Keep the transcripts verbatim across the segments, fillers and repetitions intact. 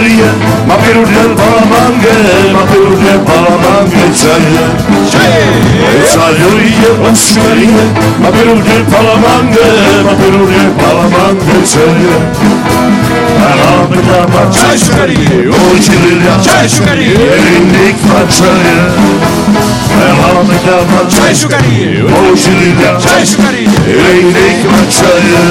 čarije, ma pirulje palamange, ma pirulje palamange čarije. Čarije, ma čarije, ma pirulje palamange, ma pirulje palamange čarije. Çay şukariye, o çililya. Çay şukariye, elindik maçayı. Çay şukariye, o çililya. Çay şukariye, elindik maçayı.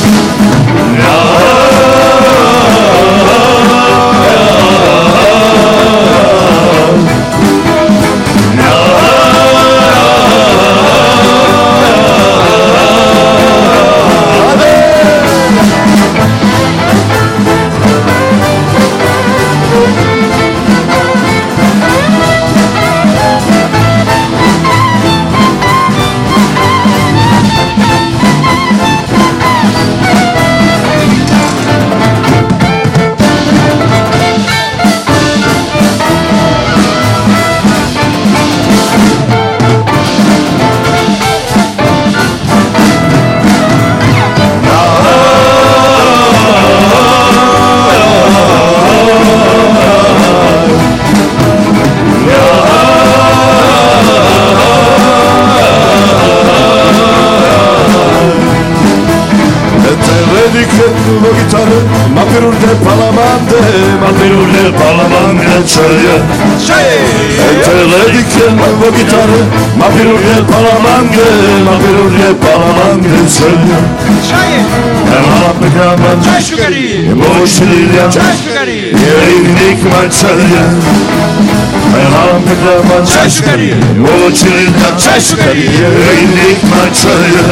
Ma pirulje palamande, ma pirulje palamande čarije. Teledike vo gitare, ma pirulje palamange, ma pirulje palamange čarije. Çay şukariye, o çililya. Çay şukariye, elindik maçarije. Çay şukariye, o çililya. Çay şukariye, elindik maçarije.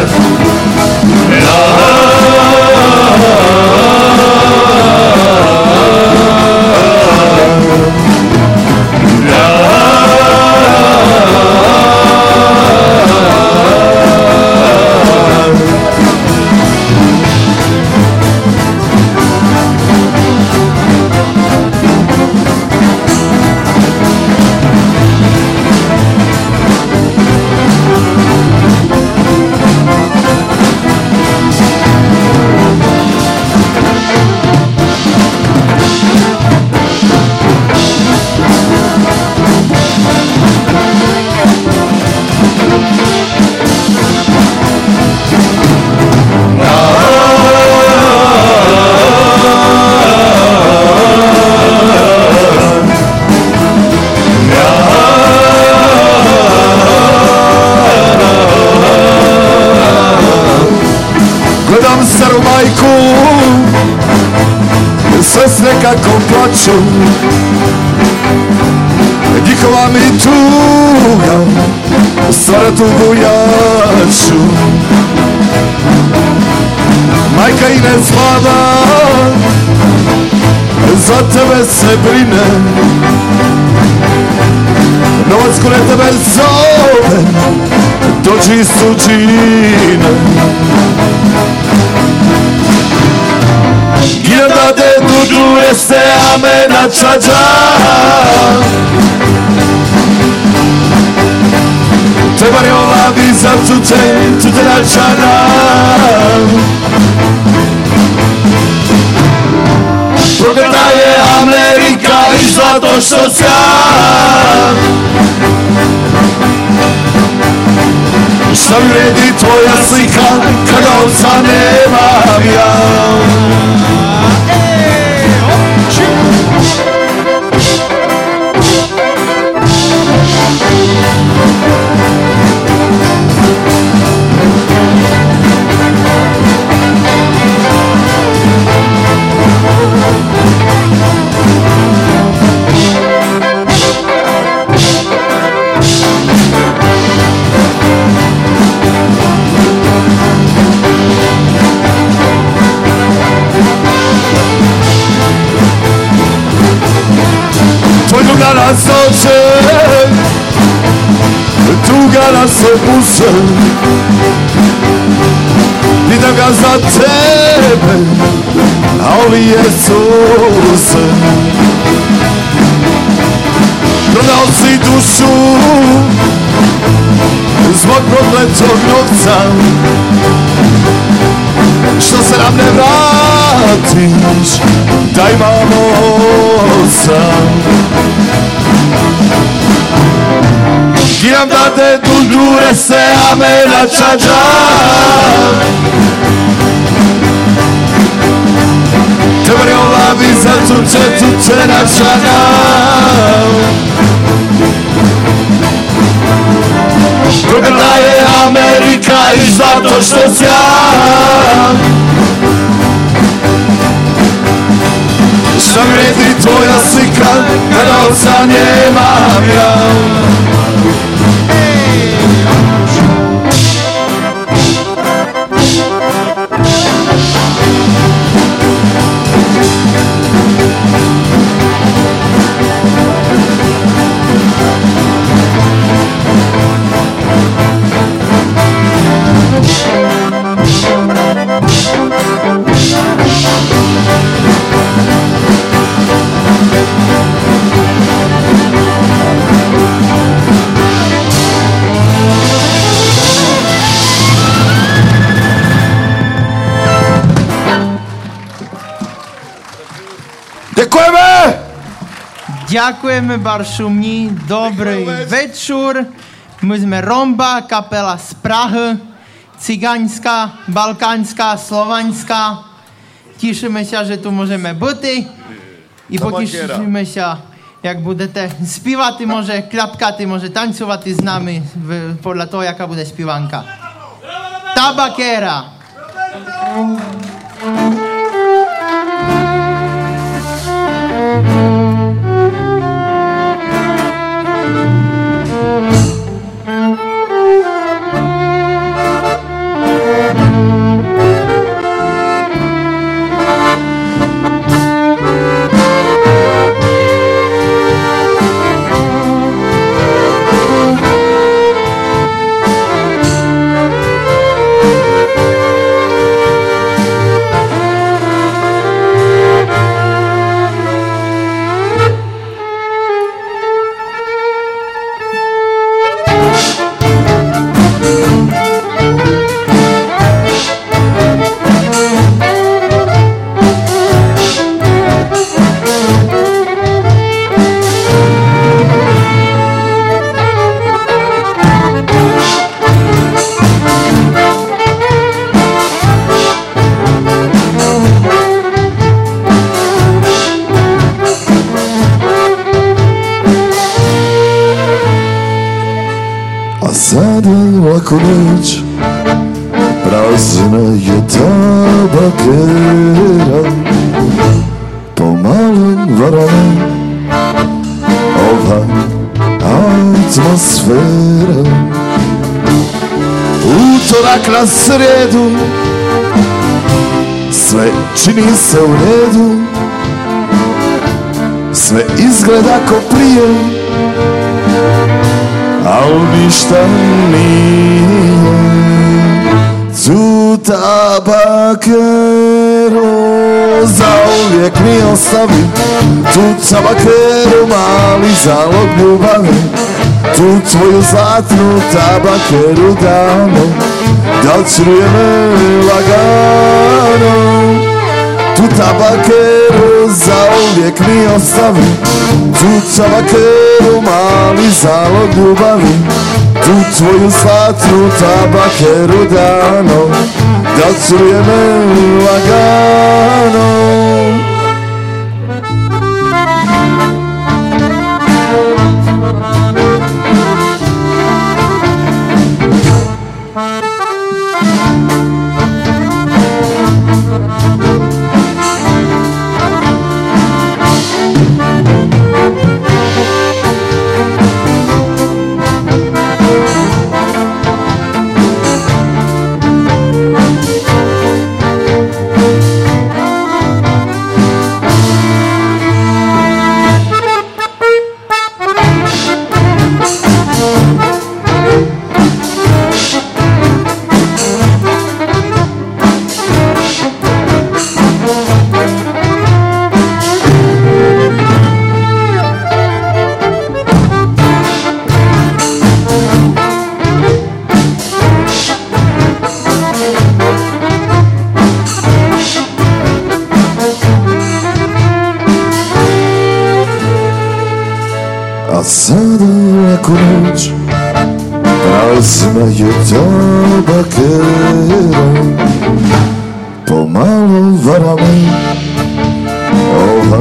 Gledam staru majku, sestre kako plaču, njihova mi tuga stvara tugu jaču. Majka i ne spava, za tebe se brine, novac kune tebe zove, dođi iz tuđine. Gilda de dudu este amena čađa, Te variola visa tutte, tutte la ciana. Progledna je Amerika i zlato što sjaj. Šta mi vredi tvoja slika, kada ovca nemam ja. Tuga nas oče, tuga nas opuše, pitam ga za tebe, a oli Jesuse. Prodao si dušu zbog prokletog novca, što se nam ne vraća. shvatiš da imamo sam. Giram da te dure se amena čađa, te vrjola bi za tuče, tuče načana. Progledna je Amerika i zato što sjam. Šta vredi tvoja slika kada oca nemam ja. Děkujeme! Ďakujeme, Baršumní, dobrý večer. My jsme Romba, kapela z Prahy, cigáňská, balkánská, slovanská. Těšíme se, že tu můžeme být i potěšíme se, jak budete zpívat, může klapkat, může tancovat s námi podle toho, jaká bude zpívanka. Tabakera. Laku noć, prazna je tabakera, pomalo varana ova atmosfera. Utorak na sredu, sve čini se u redu, sve izgleda ko prije, al ništa nije. Tu tabakero zauvijek mi ostavi, tu tabakero mali zalog ljubavi, tu tvoju zlatnu tabakeru damo, da čujeme lagano. Tu tabakeru zauvijek mi ostavi, tu tabakeru mali zalog ljubavi, tu tvoju zlatnu tabakeru dano, da čujeme lagano. Sada ako noć prazna je tabakera, pomalo vara me ova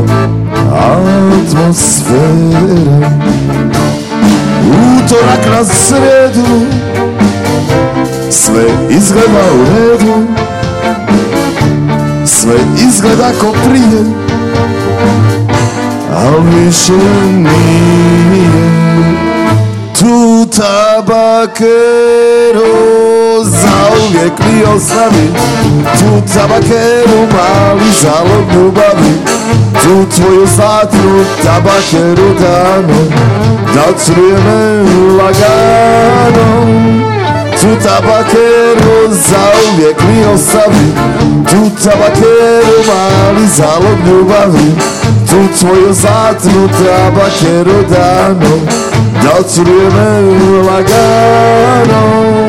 atmosfera. Utorak na sredu, sve izgleda u redu, sve izgleda ko prije, al više nije. Tu tabakeru zauvijek mi ostavi, tu tabakeru mali zalog ljubavi, tu tvoju zlatnu tabakeru dano, da truje me lagano. Tu tabakeru zauvijek mi ostavi, tu tabakeru mali zalog ljubavi, tu tvoju zlatnu tabakeru dano, da truje me lagano.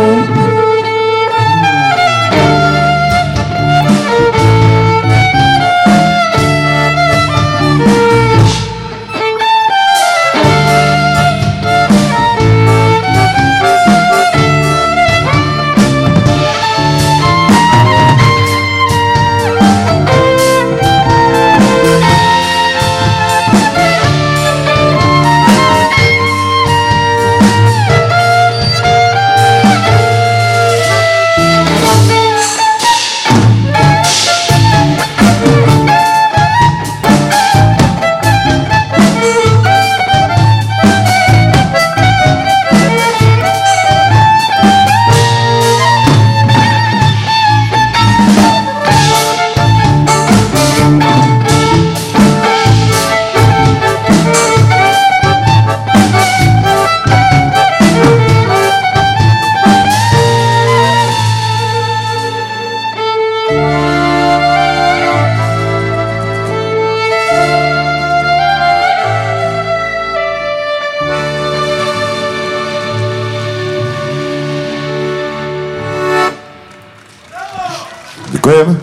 Ďakujem.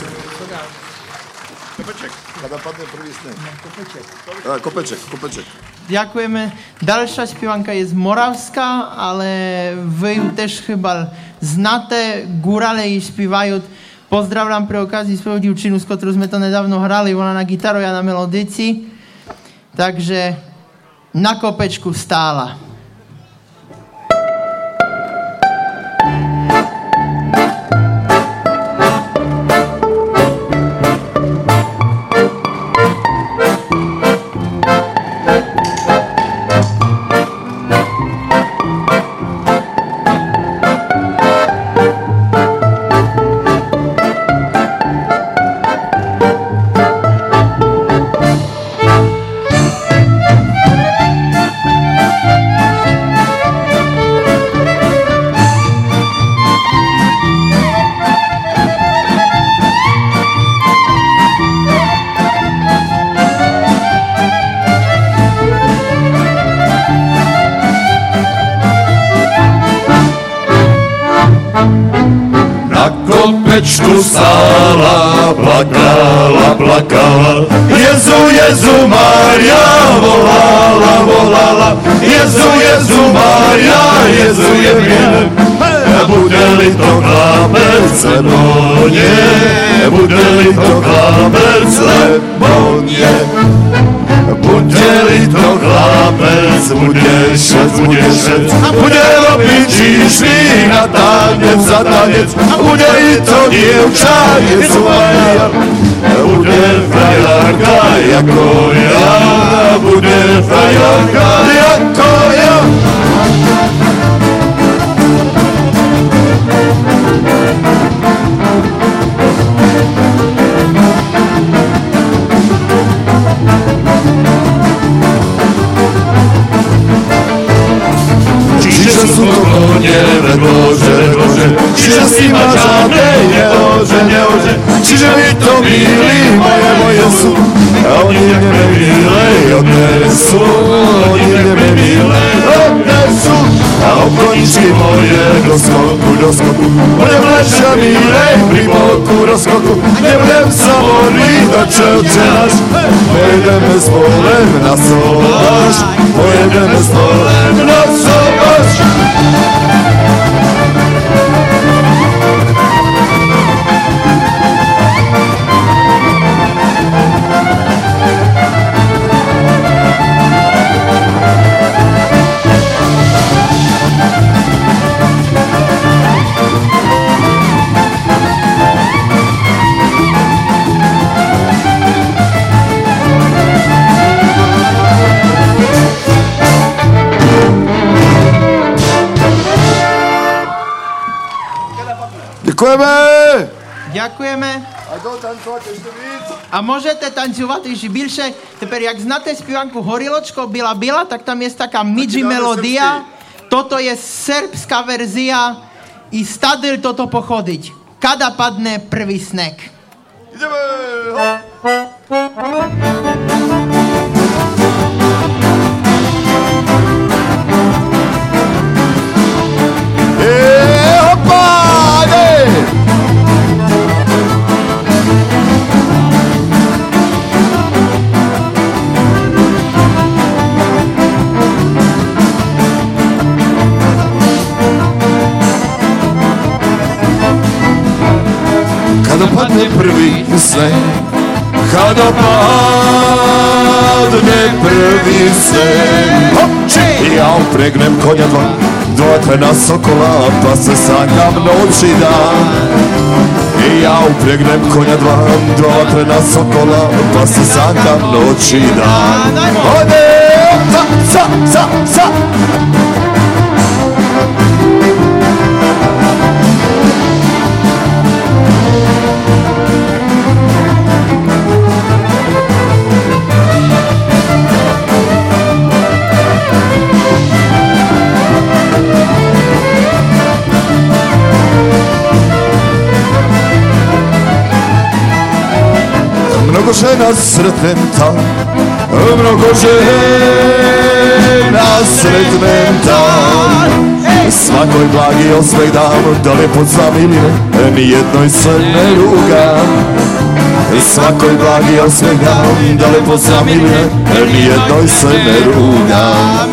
Kopeček, kada padne prvý sneh. Kopeček. A, kopeček, kopeček. Ďakujeme. Dalšia spievanka je z Moravska, ale vy ju też chyba znáte. Górale jej spievajú. Pozdravím pre okazii svoju divčinu, s ktorou sme to nedávno hrali. Ona na gitaru, ja na melodici. Takže na kopečku stála. Kopečku stála, plakala, plakala. Jezu, Jezu, Mária, volala, volala. Jezu, Jezu, Mária, Jezu je mne. Bude-li to chlapec, lebo nie. Bude-li to chlapec, lebo nie. Bude-li to chlapec, bude šec, bude šec. Bude robiť číšly na tanec za tanec. Bude i to dievča, Jezu Maria. Bude frajerka jako ja. Bude frajerka jako ja. Čiže sú to konie, Bože, Bože, čiže si ma žádnej neože, neože, čiže mi to milí, moje, moje sú, a oni mne milej odnesú, oni mne milej odnesú, a a okoničky moje do skoku, do skoku. Budem leža milej pri boku rozkoku, nebudem sa modliť do čelče náš. Pojedeme spolem na sobaš, pojedeme spolem na sobaš. Ďakujeme! Ďakujeme. A do tancovať ešte víc. A môžete tancovať ešte bільше. Teper, jak znáte zpívanku Horiločko Bila Bila, tak tam je taká midži melódia. Toto je srbská verzia i stadil toto pochodiť. Kada padne prvý sneh. Ideme! Kada padne prvý sneh, kada padne prvý sneh, ja upregnem konja dva, dva na sokola, pa se sanjam noći dan. Ja upregnem konja dva, dva na sokola, pa se sanjam noći dan. Ode, za, za, za, za. Mnogo žena sretnem tam, mnogo žena sretnem tam. Svakoj blagi osmeh dam, da lijepo zamilim, nijednoj se ne rugam. Svakoj blagi osmeh dam, da lijepo zamilim, nijednoj se ne rugam.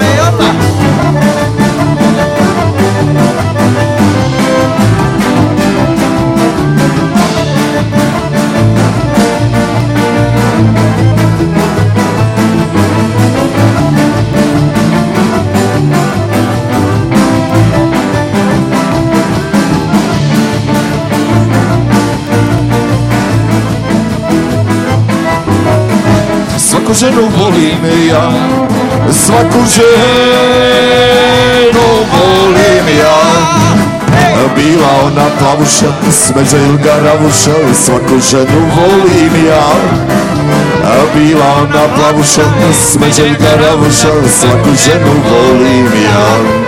Svaku ženu volim ja, svaku ženu volim ja. Bila ona plavuša, smeđa ili garavuša, svaku ženu volim ja. Bila ona plavuša, smeđa ili garavuša, svaku ženu volim ja.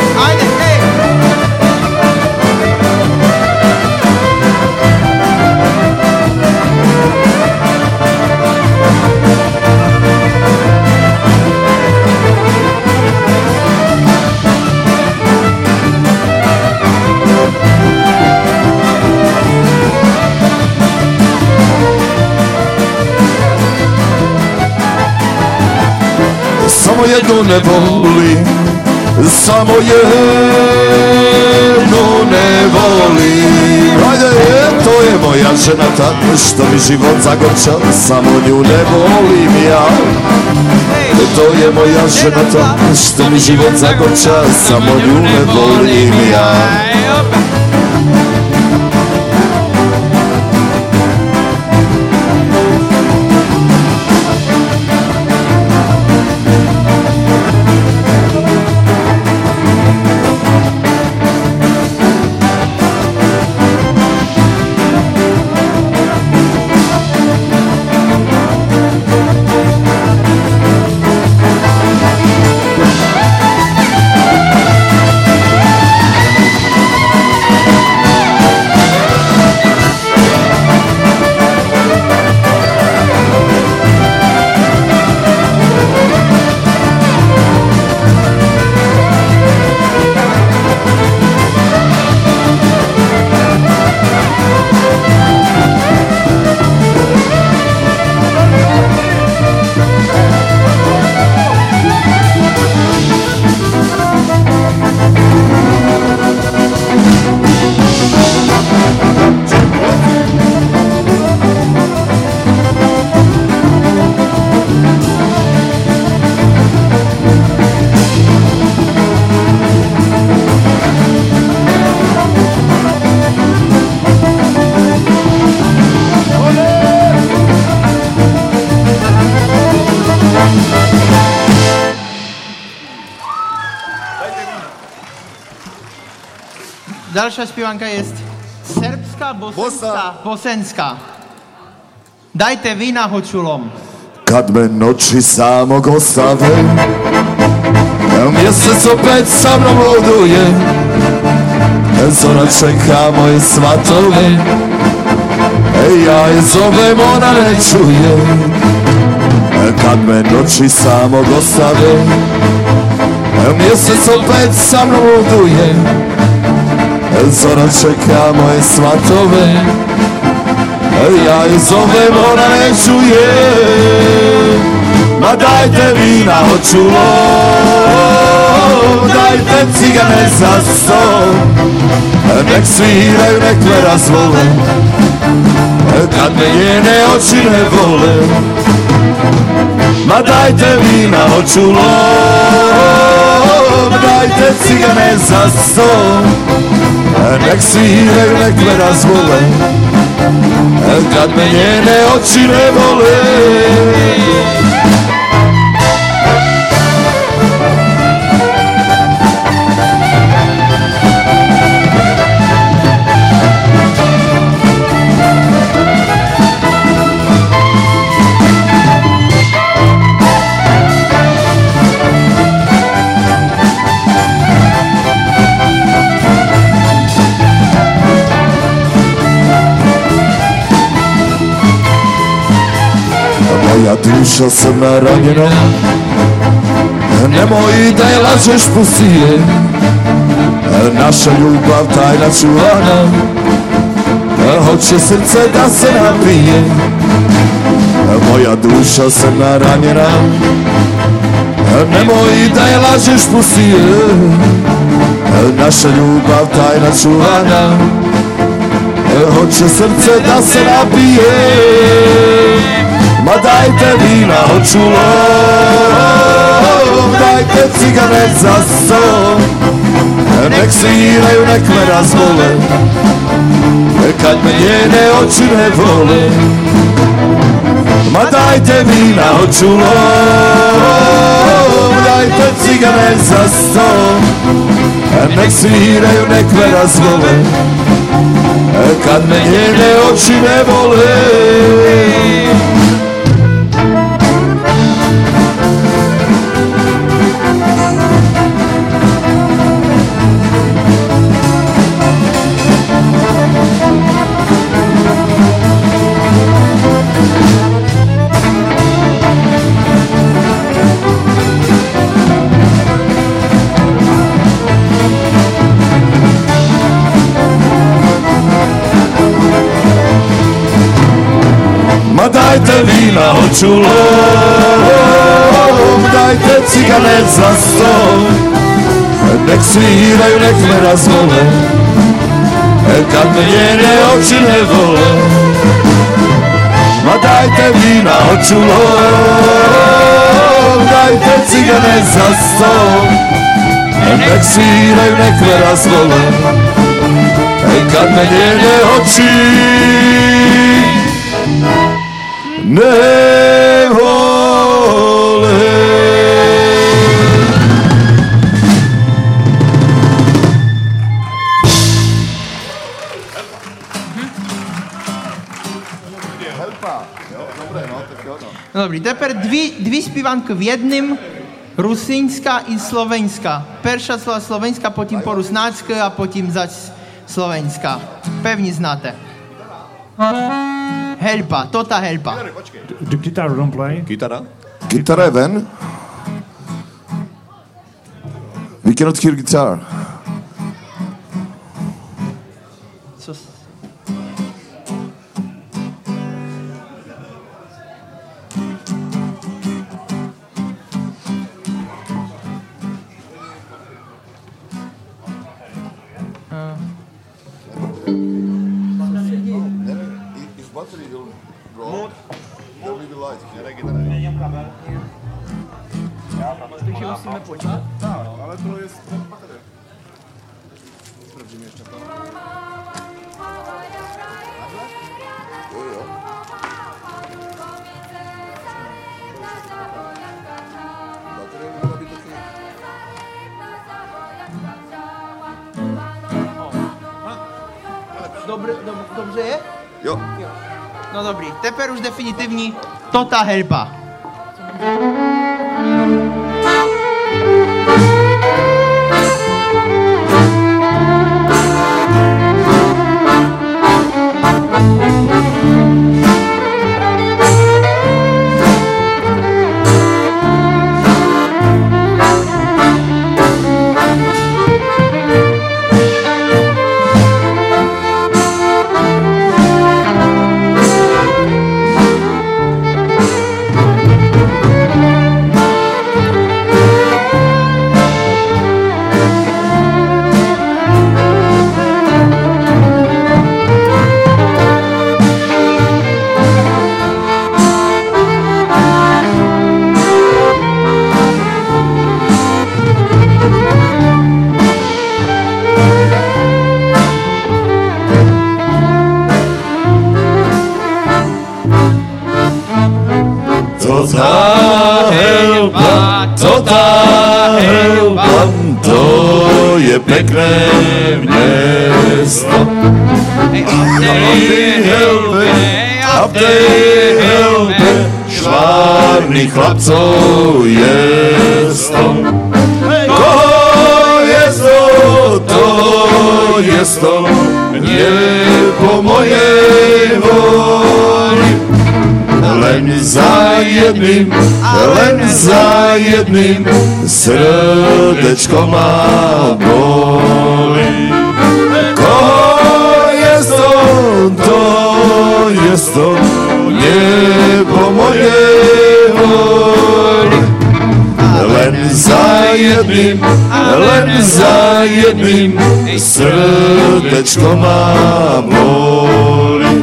Samo jednu ne volim, samo jednu ne volim. Ajde, to je moja žena ta, što mi život zagorča, samo nju ne volim ja. To je moja žena ta, što mi život zagorča, samo nju ne volim ja. Dalsza śpiewanka jest serbska, bosenska, bosenska. Dajte vína hočulom. Kad me noći samog ostave, mjesec opet sa mnom luduje, zora čeka moje svatove, ja je zovem, ona ne čuje. Kad me noći samog ostave, mjesec opet sa mnom luduje, zora čeka moje svatove, ja je zovem, ona ne čuje. Ma dajte vina hočulo, dajte cigane za sto, nek sviraju, nek me razvole, kad me njene oči ne vole. Ma dajte vina hočulo, dajte cigane za sto, nek sviraju, nek me razvole, kad me njene oči ne vole. Moja duša crna ranjena, nemoj da je lažeš, pusti je, naša ljubav tajna čuvana, hoće srce da se napije. Moja duša crna ranjena, nemoj da je lažeš, pusti je, naša ljubav tajna čuvana, hoće srce da se napije. Ma dajte vina hočulo, dajte cigane za sto, nek sviraju, nek me razvole, kad me njene oči ne vole. Ma dajte vina hočulo, dajte cigane za sto, nek sviraju, nek me razvole, kad me njene oči ne vole. Ma dajte vina hočulo, dajte cigane za sto, nek sviraju, nek me razvole, kad me njene oči ne vole. Ma dajte vina hočulo, dajte cigane za sto, nek sviraju, nek me razvole, kad me njene oči ne vole. Dobrý, teper dvě, dvě zpívanky v jedním, rusínská i slovenská. Perša slova slovenská, potom po rusnácky a potom zač slovenská. Pevně znáte. Helpa, tota helpa. The guitar don't play. Gitara? Gitara je ven. We cannot hear guitar. Co? Takže musíme počkat. Ale to jest... Sprawdzimy jeszcze to. Dobre, do, dobře je? Jo. Jo. No dobrý, teper už definitivní Tota Helpa. Tota Helpa, Tota Helpa, to je pekné město. A v tej helpe, a v tej helpe, švárnych chlapcov je sto. To je sto, to je sto, nie po mojej voli. Len za jedným, len za jedným, srdečko ma bolí. To je sto, to je sto, nie po mojej voli. Len za jedným, len za jedným, srdečko ma bolí.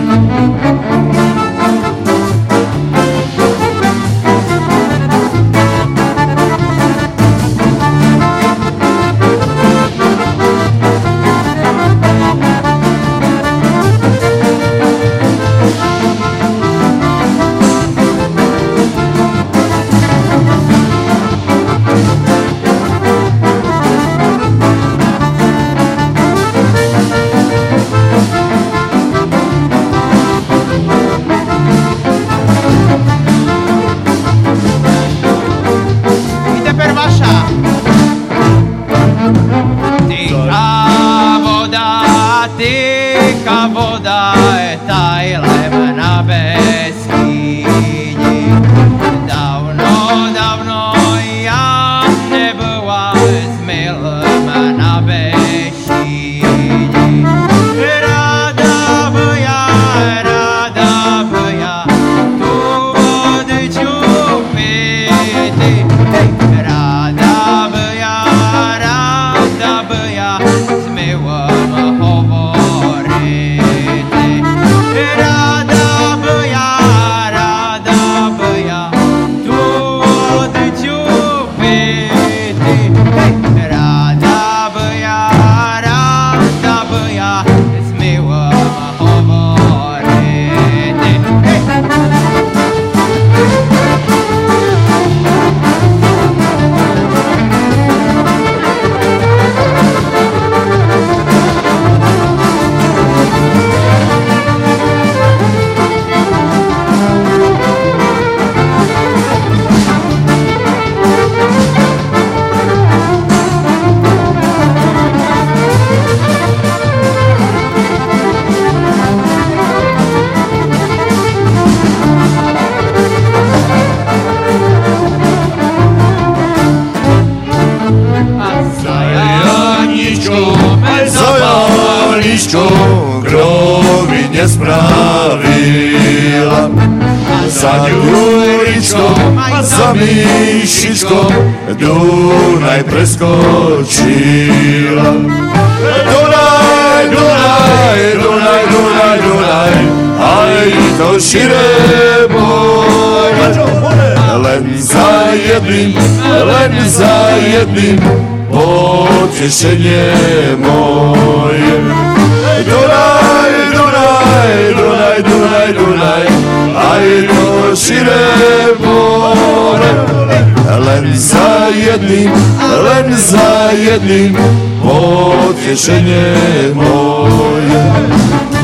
nespravila. Za Ďuričkom a za Míšičkom Dunaj preskočila. Dunaj, Dunaj, Dunaj, Dunaj, Dunaj, aj to širé boj. Len za jedným, len za jedným potešenie moje. Dunaj, Dunaj, Dunaj, Dunaj, Dunaj, aj to širé more. Len za jedným, len za jedným potešenie moje.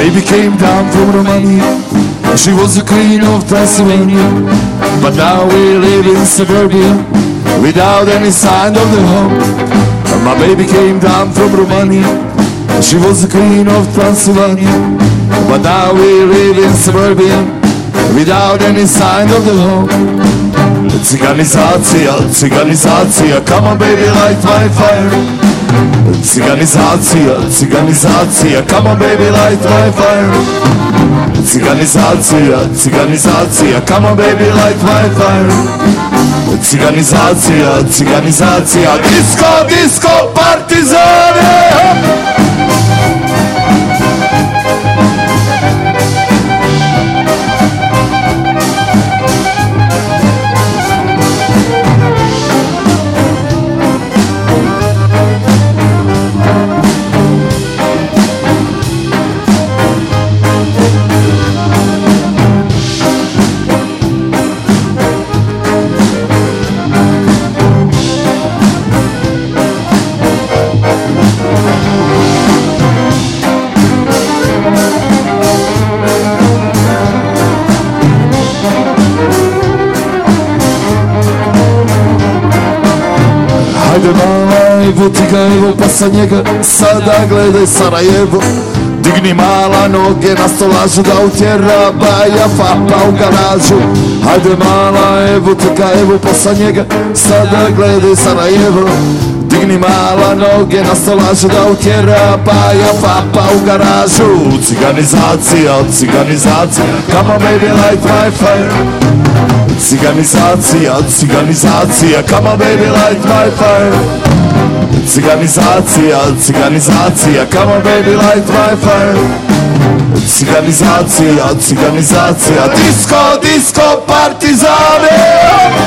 baby came down from Romania. She was the queen of Transylvania. But now we live in suburbia without any sign of the home. My baby came down from Romania. She was the queen of Transylvania. But now we live in suburbia without any sign of the home. Ciganizacija, ciganizacija, come on baby light my fire. Ciganizacija, ciganizacija, come on baby light my fire. Ciganizacija, ciganizacija, come on baby light my fire. Ciganizacija, ciganizacija, disco, disco, partizane. Hajde mala, evo ti ga, evo pa sa njega, sada gledaj Sarajevo. Digni mala noge na stolažu da utjera baja fapa u garažu. Hajde mala, evo ti ga, evo pa sa njega, sada gledaj Sarajevo. Digni mala noge na stolažu da utjera baja fapa u garažu. Ciganizacija, ciganizacija, come on baby light my fire. Ciganizacija, ciganizacija, come on baby light my fire. Ciganizacija, ciganizacija, come on baby light my fire. Ciganizacija, ciganizacija, disco, disco, partizane.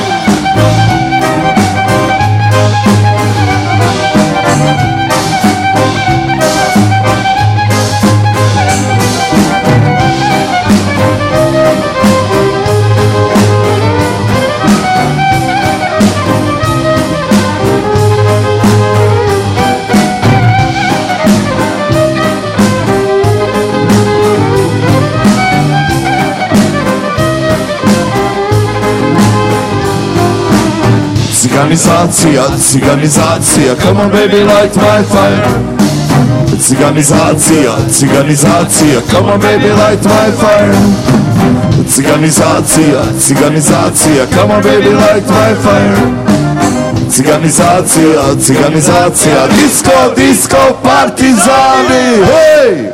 Ciganizacija, ciganizacija, come on baby light my fire. Ciganizacija, ciganizacija, come on baby light my fire. Ciganizacija, ciganizacija, come on baby light my fire. Ciganizacija, ciganizacija, disco, disco, partizani, hej!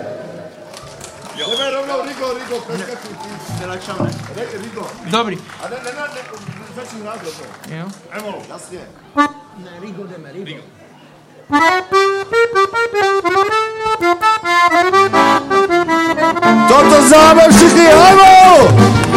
Dobri. A ne, ne, ne, ne, začni razlog. Jo. Evo, jasnije. Ne, Rigo, ideme, Rigo. Toto znamo všichni, ajmo!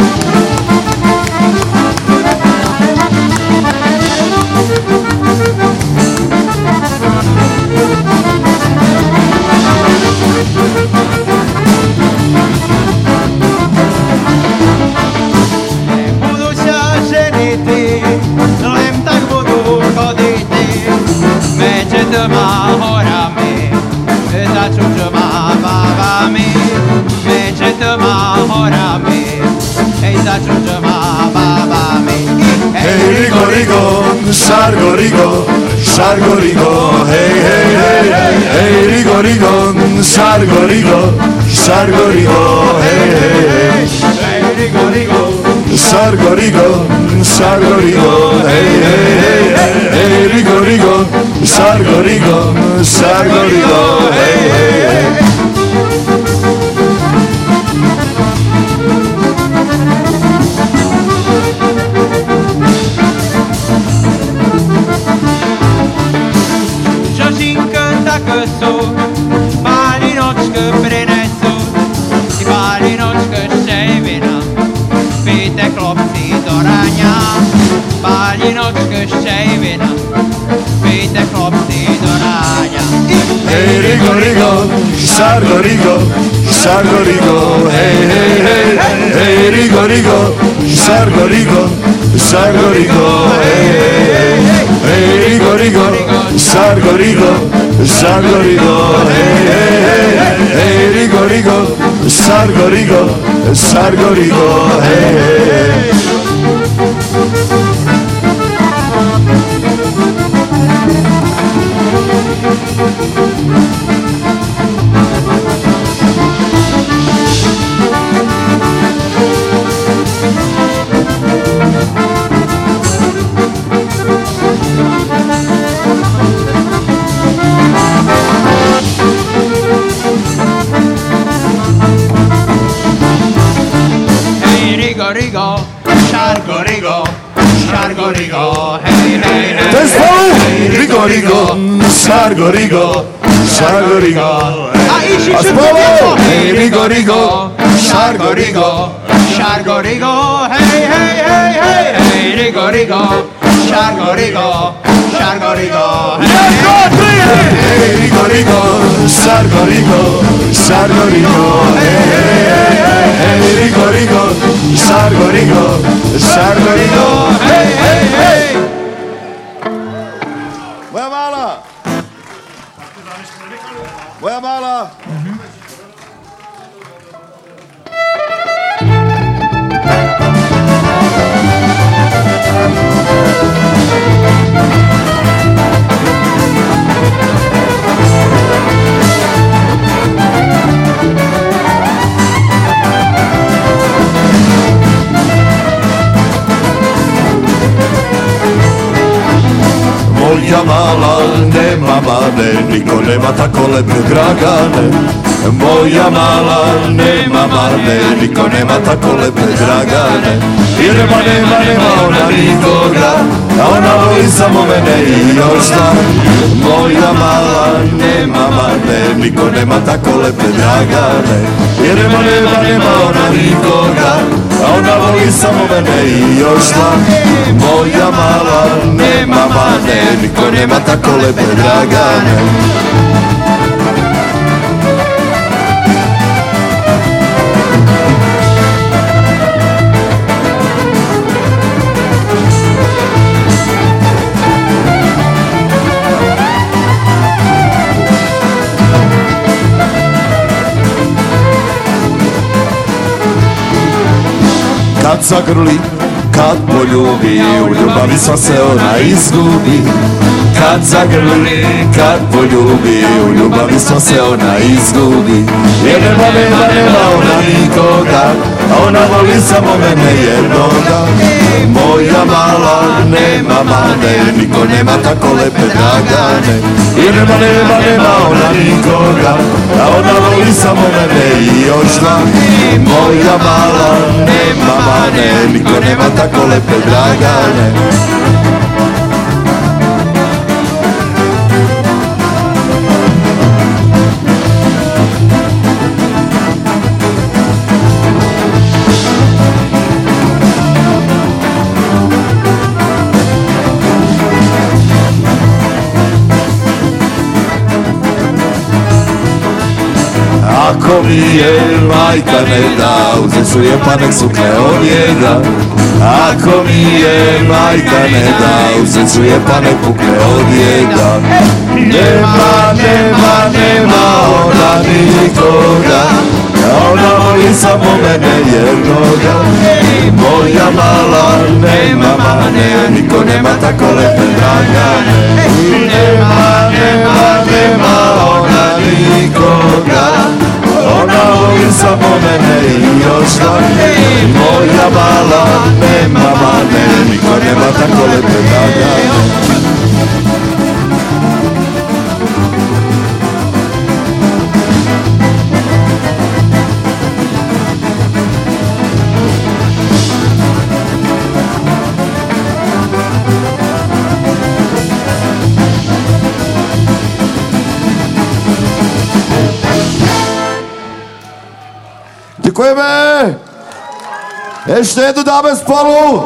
Doma horami, začučoma babami, meče doma horami, ej začučoma babami. Hej Rigo, Rigo, Šargo, Rigo, Šargo, Rigo, hej, hej, hej, hej Rigo, Rigo, Šargo, Rigo, Šargo, Rigo, hej, hej, hej, hej Rigo, Rigo, Šargo, Rigo, Šargo, Rigo, hej, hej, hej, hej Rigo, Rigo, Šargo, Rigo, Šargo, Rigo, hej, hej, hej. Hey Rigo, Rigo, Šargo, Rigo, Šargo, Rigo, hey, hey, hey, hey Rigo, Rigo, Šargo, Rigo, Šargo, Rigo, hey, hey, hey, hey Rigo, Rigo, Šargo, Rigo, Šargo, Rigo, hey, hey, hey, hey Rigo, Rigo, Šargorigo, Šargorigo, hej, hej, hej. Rigo, Šargorigo, Šargorigo, hej, hej, hej. To je spolu! Rigo, Rigo, Šargorigo, Šargorigo. A iši A všetko spolu! jedno. Hej, Rigo, Rigo, Šargorigo, Šargorigo, hej, hej, hej, hej, hej, Rigo, Rigo, Šargorigo, Šargorigo, hej, hej, hej, Rigo, Rigo, Šargorigo, Šargorigo, hej, hej, hej, hej, Rigo, Rigo, Šargorigo, Šargorigo, hej, hej, hej. Moja mála. Moja mála. Moja mala nema mane, niko nema tako lepe dragane. Moja mala nema mane, niko nema tako lepe dragane. Jer nema, nema, nema ona nikoga, a ona voli samo mene i još da. Moja mala nema mane, niko nema tako lepe dragane. Jer nema, nema, nema ona nikoga, a ona voli samo mene i još da. Moja mala nema mane, niko nema tako lepe dragane. Kad zagrli, kad poljubi, u ljubavi sva se ona izgubi. Kad zagrli, kad poljubi, u ljubavi sva se ona izgubi. Jer nema, nema, nema ona nikoga, a ona voli samo mene jednoga. Moja mala nema mane, niko nema tako lepe dragane. Jer nema, nema, nema ona nikoga, a ona voli samo mene i još dva. Moja mala nema mane, niko nema tako lepe dragane. Ako mi je majka ne da, uzet ću je pa nek sukne odjeda. Ako mi je majka ne da, uzet ću je pa nek pukne odjeda. Nema, nema, nema ona nikoga, ona voli samo mene jednoga. Moja mala nema mane, niko nema tako lepe dragane. Nema, nema, nema ona nikoga, ona voli samo mene i još da. Moja mala nema mane, niko nema tako lepe dragane. Děkujeme! Ještě jednu dáme spolu!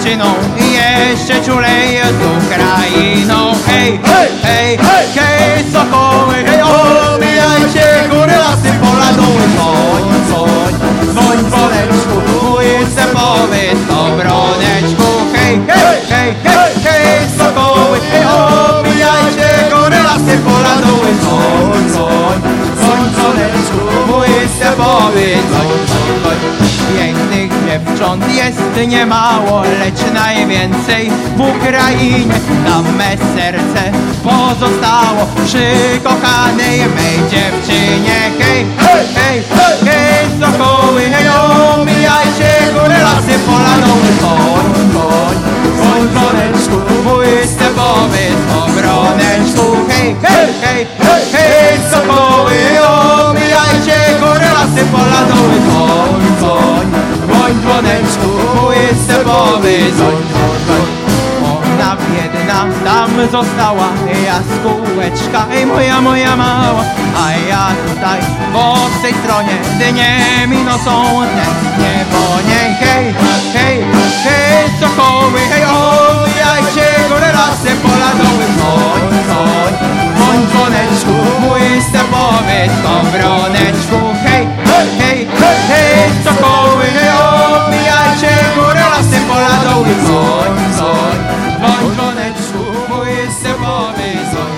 dziewczyną i jeszcze ciulej z Ukrainą. Hej, hej, hej, hej, hej, sokoły, hej, omijajcie góry, lasy, pola, doły, dzwoń, dzwoń, dzwoń, dzwoneczku, mój stepowy obroneczku. Hej, hej, hej, hej, hej, sokoły, hej, omijajcie góry, lasy, pola, doły, dzwoń, dzwoń, dzwoń, dzwoneczku, mój stepowy, dzwoń, dzwoń. Pięknych dziewcząt jest niemało, lecz najwięcej w Ukrainie. Tam me serce pozostało przy kochanej mej dziewczynie. Hej, hej, hej, hej, hej, sokoły, hej, omijajcie góry, lasy, pola, doły, dzwoń, dzwoń, dzwoń, dzwoneczku, mój stepowy obroneczku. Hej, hej, hej, hej, hej, sokoły, omijajcie góry, lasy, pola, doły, dzwoń, dzwoń, dzwoń, dzwoneczku, mój stepowy dzwoń, dzwoń. Ona biedna tam została, jaskółeczka, ej moja, moja mała, a ja tutaj po tej stronie dniem i nocą tęsknię po niej. Hej, hej, hej, sokoły, hej, omijajcie góry, lasy, pola, doły, dzwoń, dzwoń, dzwoń, dzwoneczku, mój stepowy obroneczku. Hej, hej, hej, hej, sokoły, hej, omijajcie góry, lasy, pola, doły, dzwoń, dzwoń, dzwoń, dzwoneczku, mój stepowy dzwoń.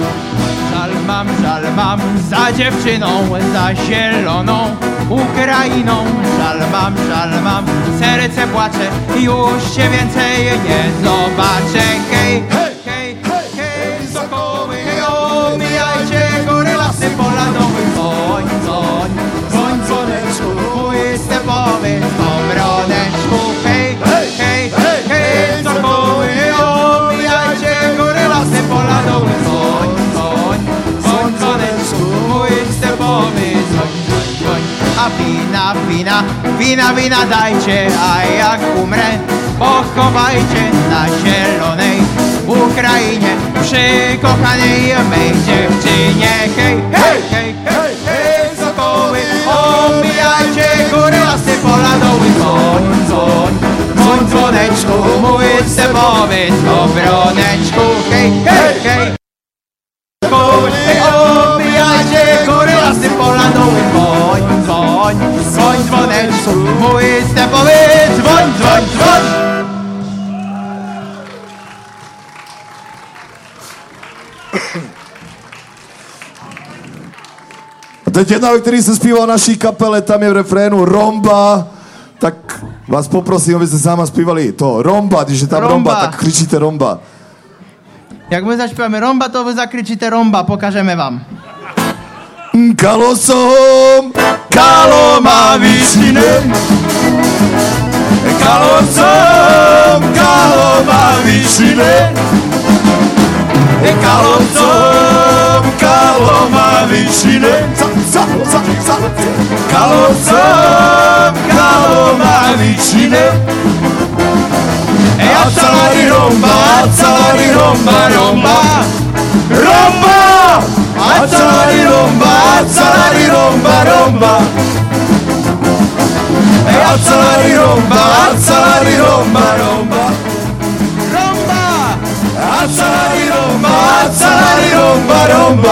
Żal mam, żal mam za dziewczyną, za zieloną Ukrainą. Żal mam, żal mam, serce płacze, już się więcej nie zobaczę. Hej, hej, hej, hej, sokoły, hej, omijajcie góry, lasy, pola, doły, dzwoń, dzwoń, dzwoń, dzwoneczku, mój stepowy obroneczku. Hej, hej, hej, hej, sokoły, hej, omijajcie góry, lasy, pola, doły, dzwoń, dzwoń, dzwoń, dzwoneczku, mój stepowy dzwoń, dzwoń. A wina, wina, wina, wina dajcie, a jak umrę, pochowajcie na zielonej Ukrainie przy kochanej mej dziewczynie. Hej, hej, hej, hej, hej, sokoły, omijajcie góry, lasy, pola, doły, dzwoń, dzwoń, dzwoń, dzwoneczku, mój stepowy obroneczku. Hej, hej, hej, sokoły, hej, omijajcie góry, lasy, pola, doły, dzwoń, dzwoń, dzwoń, dzwoneczku, mój stepowy dzwoń, dzwoń, dzwoń. A teď jedna, který se zpívá naší kapele, tam je v refrénu Romba, tak vás poprosím, abyste s náma zpívali to Romba, když je tam Romba, Romba. tak křičíte Romba. Jak my zaśpiewamy Romba, to wy zakryczycie Romba, pokażemy wam. Kalosom, kalomavičine, kalosom, kalomavičine, kalosom, kalomavičine, kalosom, kalomavičine. A celari romba, a celari romba, romba, romba. A celari romba, a celari romba, romba. A celari romba, a celari romba, romba. Romba! A celari romba, a celari romba, romba.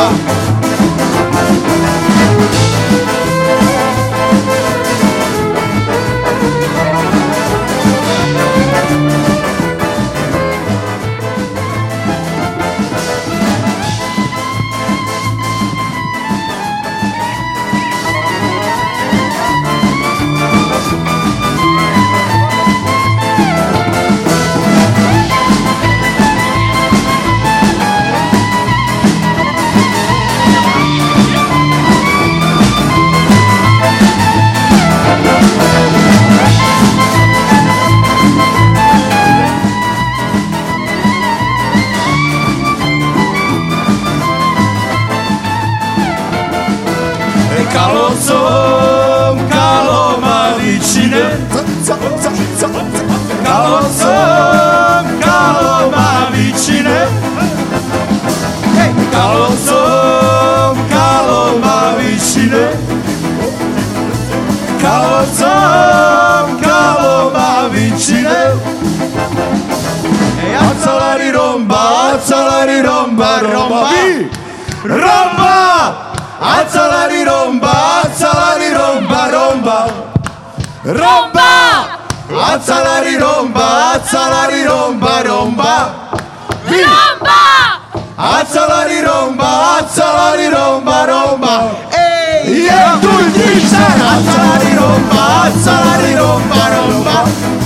Kalosom, kalomavičine, kalosom, kalomavičine, kalosom, kalomavičine, kalosom, kalomavičine. romba, vy! Romba! Acelari romba, acelari romba, romba! Romba! Acelari romba, acelari romba, romba! Vy! Romba! Acelari romba, acelari romba, romba! Ej! Jednu tiče! Acelari romba, acelari romba, romba!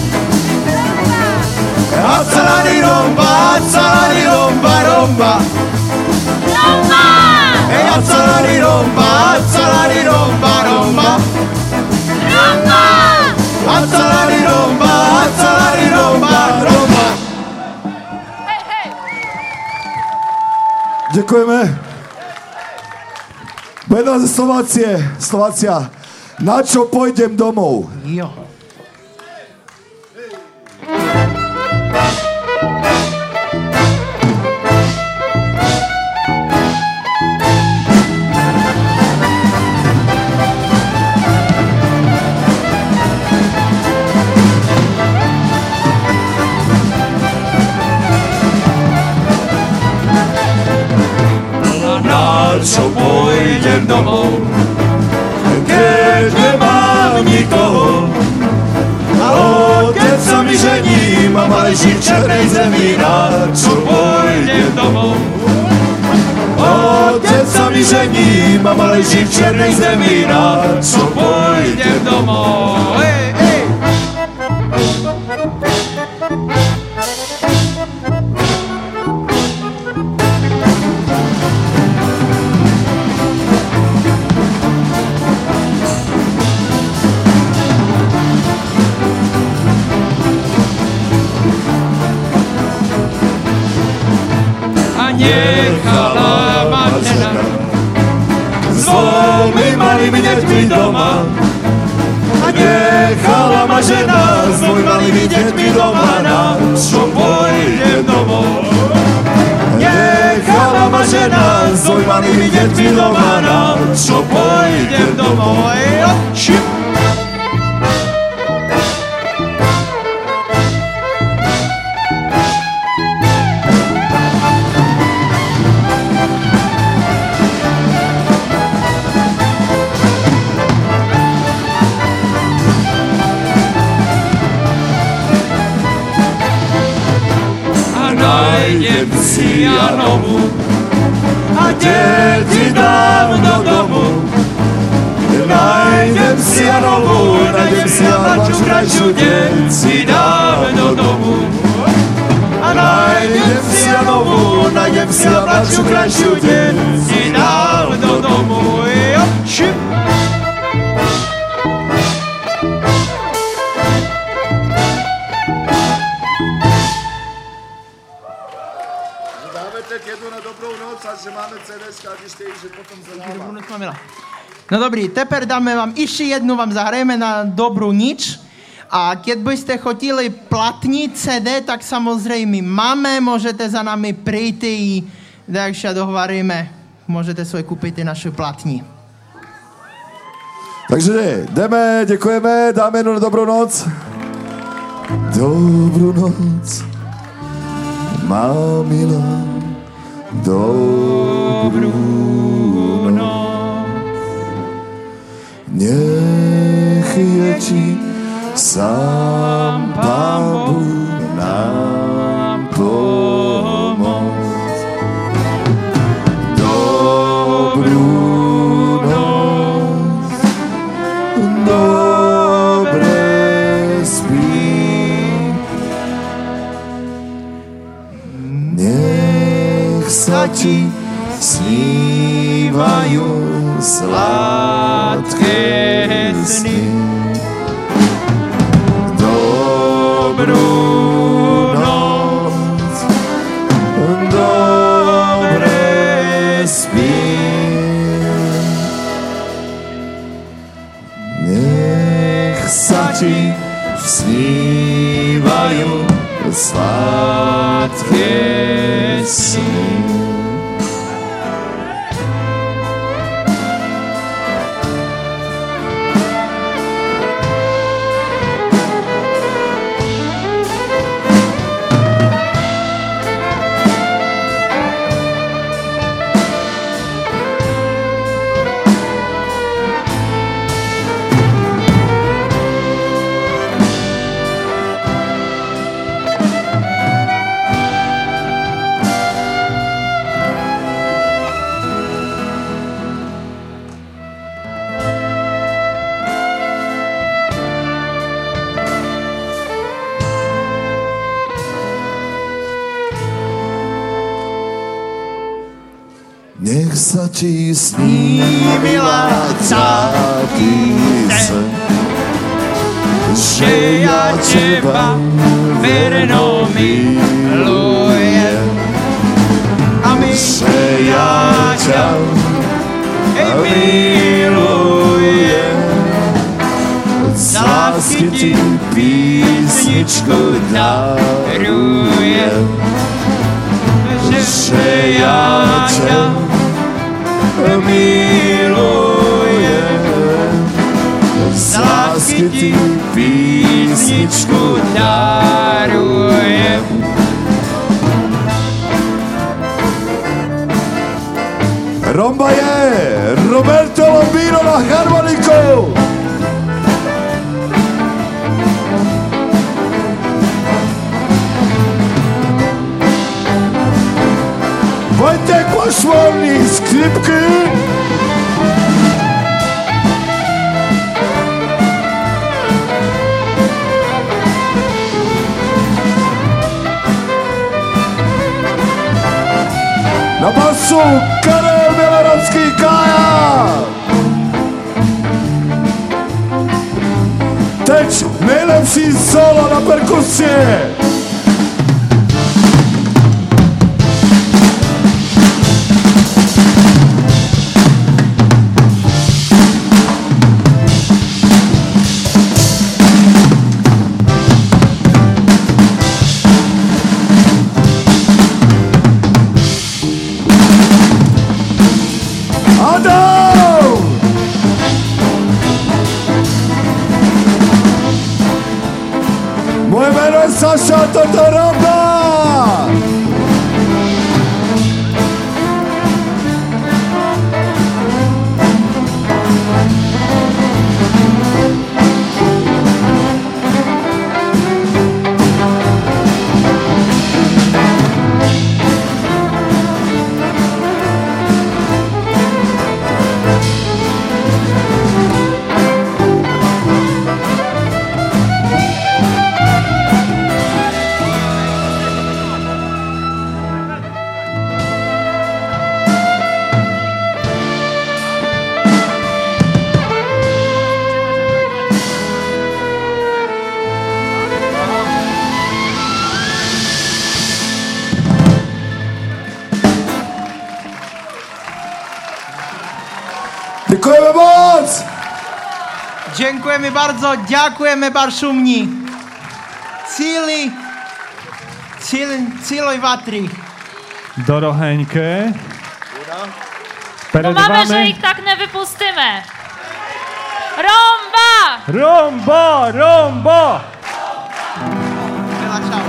Acelari romba, acelari romba, romba! Romba! Ej, acelari romba, acelari romba, romba! Romba! Acelari romba, acelari romba, romba! Hej, hej! Ďakujeme. Beda ze Slovácie, Slovácia. Na čo pôjdem domov? Jo. Na čo pôjdem domov, keď nemám nikoho? A otec sa mi žení, mama leží v černej zemi. Na čo pôjdem domov? Otec sa mi žení, mama leží v černej zemi. Na čo pôjdem domov? Ej, ej! Nechala ma žena s dvomi malými deťmi doma. A nechala ma žena s dvomi malými deťmi doma. Na čo pôjdem domov? Nechala ma žena s dvomi malými deťmi doma. Na čo pôjdem domov? Šip! Nájdem si Janovu A deti dám do domu. Nájdem si Janovu, nájdem si Janovu, krajšiu deň si dám do domu. A nájdem si Janovu, nájdem si Janovu, krajšiu deň si dám do domu. Šip! Tak jedu na dobrou noc a že máme cé déska, když ste že potom zadáva. No dobrý, teper dáme vám ešte jednu, vám zahrajeme na dobrú nič. A keď by ste chotili platniť cé dé, tak samozrejme máme, môžete za nami príjти, takže dohovaríme, môžete svoje kúpiť našu platni. Takže jdeme, děkujeme, dáme jednu na dobrou noc. Dobrou noc, má milá. Dobrú noc. Nech je ti sám Pán Bůh nám pomoc. Dobrú noc, dobre spí. Nech sa ti snívajú sladké sny. Dobrú noc, dobre spí. Nech sa ti snívajú sladké sny. nech sa ti snívila tá píseň, že ja teba verno milujem, A my že ja ťa milujem. Z lásky ti písničku darujem, že ja ťa milujem. Z lásky ti písničku darujem. Romba je Roberto Lombino na harmoniku. Wojtek Poszłowni, skripky. Na basu Karel Milanovský Kája. Teď nejlepší solo na perkusie. Moje jméno je Saša, toto Romba! Děkujeme moc! Dziękujemy bardzo, dziękujemy barszumni. Cíli, cíli, cíloj vatry. Doroheňké. No máme, že ich tak nevypustíme. Romba! Romba, Romba! Bela, čau.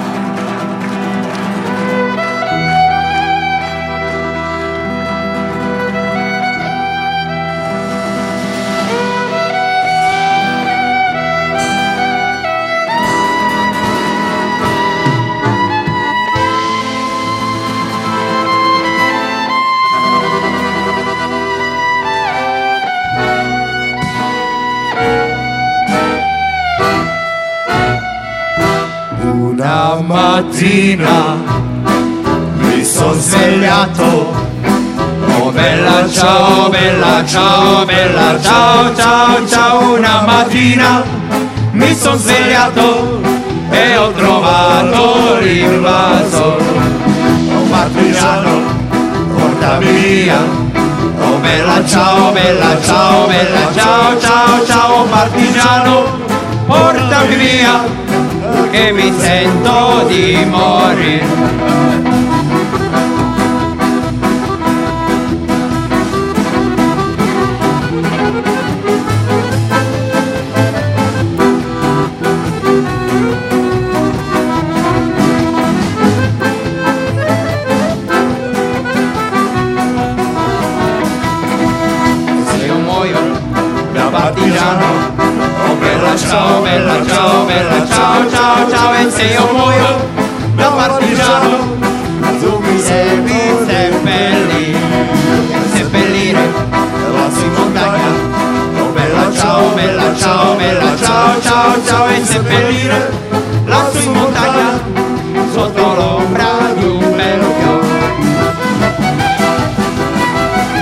Una mattina mi son svegliato, oh bella ciao, bella ciao, bella ciao, ciao, ciao. Una mattina mi son svegliato e ho trovato l'invasor. Oh partigiano, portami via, oh bella ciao, bella ciao, bella ciao, ciao, ciao. Partigiano, portami via, che mi sento di morire. Se io muoio da partigiano, oh bella ciao, bella ciao, bella ciao, ciao, ciao. E se io muoio da partigiano, tu mi devi seppellire, seppellire lassù in montagna. Oh bella ciao, bella ciao, bella ciao, ciao, ciao. E seppellire lassù in montagna, sotto l'ombra di un bel fiore.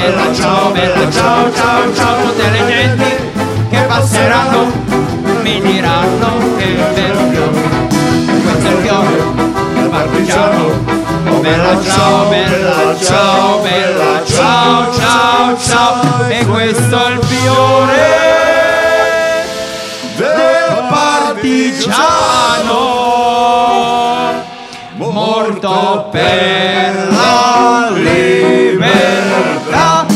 bella ciao, bella ciao, ciao, ciao, tutte le genti che passeranno mi diranno che bello fiore, questo è il fiore del partigiano. Oh bella ciao, bella ciao, bella ciao, ciao, ciao, e questo è il fiore del partigiano morto per la libertà.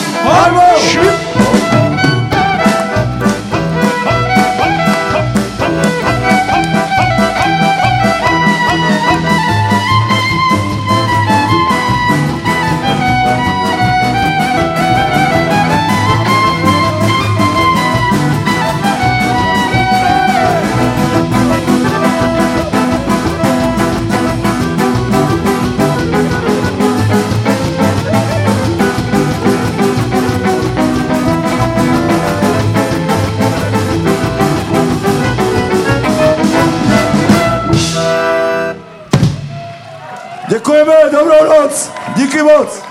Dziękujemy, dobrą noc! Dzięki moc!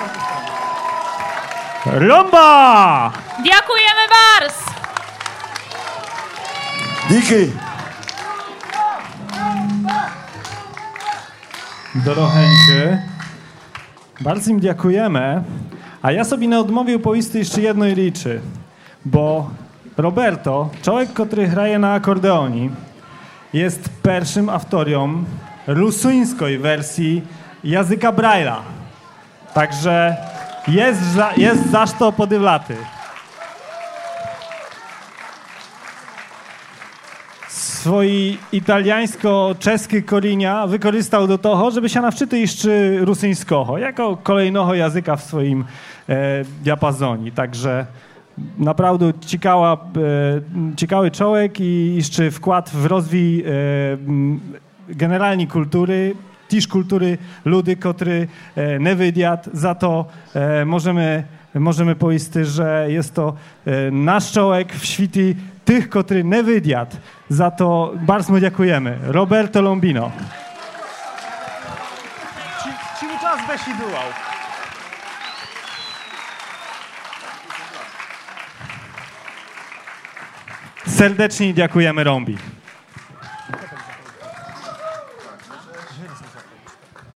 Rumba! Děkujeme, Bars! Díky! Dorohenьки. Bardzo im dziękujemy. A ja sobie nie odmówił poisty jeszcze jednej liczy, bo Roberto, człowiek, który hraje na akordeonie, jest pierwszym autorem rusyńskiej wersji języka Braille'a. Także jest za, jest za co podywlaty. Swoi italiańsko-czeski korienia wykorzystał do toho, żeby się nawczyty jeszcze rusyńskiego, jako kolejnego języka w swoim e, diapazonie. Także naprawdę ciekawa, e, ciekawy człowiek i jeszcze wkład w rozwój e, generalnie kultury, też kultury ludy, który e, nie wydiad. Za to e, możemy, możemy powiedzieć, że jest to e, nasz człowiek w świecie tych, który nie wydiad. Za to bardzo dziękujemy. Roberto Lombino. Cały czas wesiduał. Serdecznie dziękujemy, Rombi.